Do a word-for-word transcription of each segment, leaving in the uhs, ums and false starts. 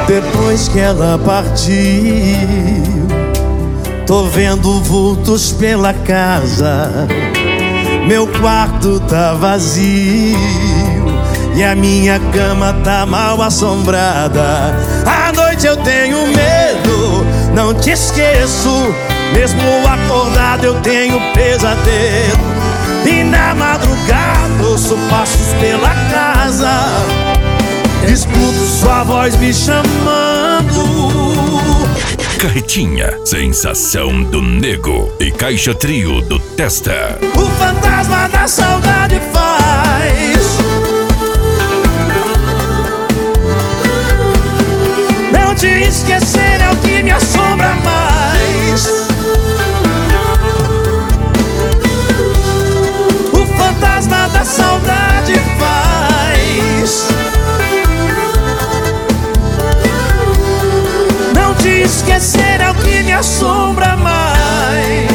Depois que ela partiu, tô vendo vultos pela casa. Meu quarto tá vazio e a minha cama tá mal assombrada. À noite eu tenho medo, não te esqueço. Mesmo acordado eu tenho pesadelo. E na madrugada ouço passos pela casa. Escuto sua voz me chamando. Carretinha, sensação do nego e Caixa Trio do Testa. O fantasma da saudade faz não te esquecer, é o que me assombra mais. O fantasma da saudade faz não te esquecer, é o que me assombra mais.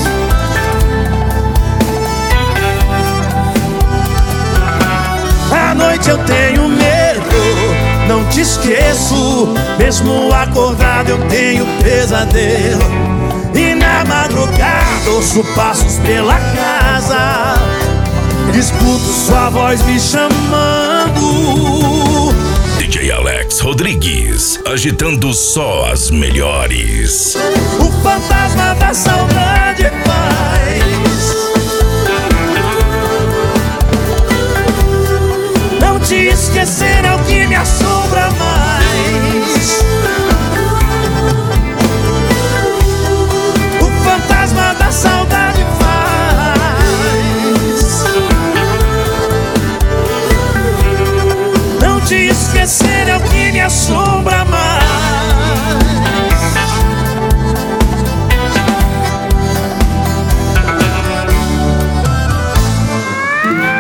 À noite eu tenho medo, não te esqueço. Mesmo acordado eu tenho pesadelo. E na madrugada ouço passos pela casa. Escuto sua voz me chamando. D J Alex Rodrigues, agitando só as melhores. O fantasma da saudade faz não te esquecer, é o que me assombra mais. O fantasma da saudade faz não te esquecer, é o que me assombra